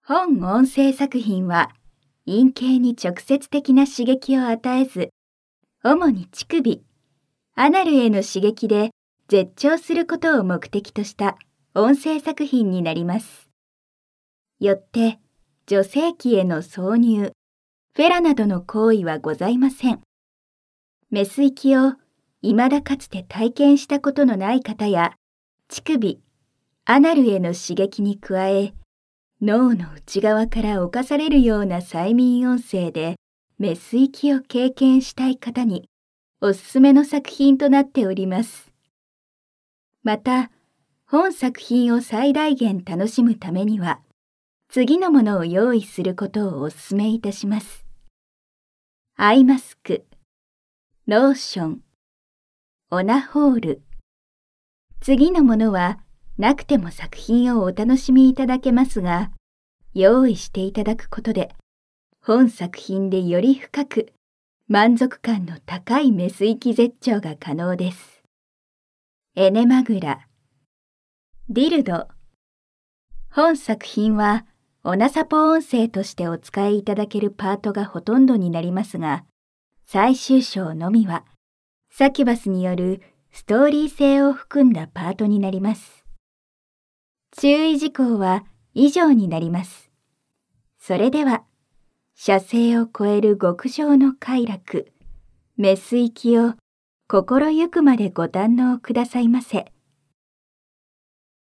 本音声作品は陰茎に直接的な刺激を与えず、主に乳首、アナルへの刺激で絶頂することを目的とした音声作品になります。よって、女性器への挿入、フェラなどの行為はございません。メス域を未だかつて体験したことのない方や、乳首、アナルへの刺激に加え、脳の内側から侵されるような催眠音声でメス域を経験したい方におすすめの作品となっております。また、本作品を最大限楽しむためには、次のものを用意することをお勧めいたします。アイマスク、ローション、オナホール。次のものはなくても作品をお楽しみいただけますが、用意していただくことで、本作品でより深く満足感の高いメス域絶頂が可能です。エネマグラ、ディルド。本作品はオナサポ音声としてお使いいただけるパートがほとんどになりますが、最終章のみはサキュバスによるストーリー性を含んだパートになります。注意事項は以上になります。それでは、射精を超える極上の快楽、メス域を心ゆくまでご堪能くださいませ。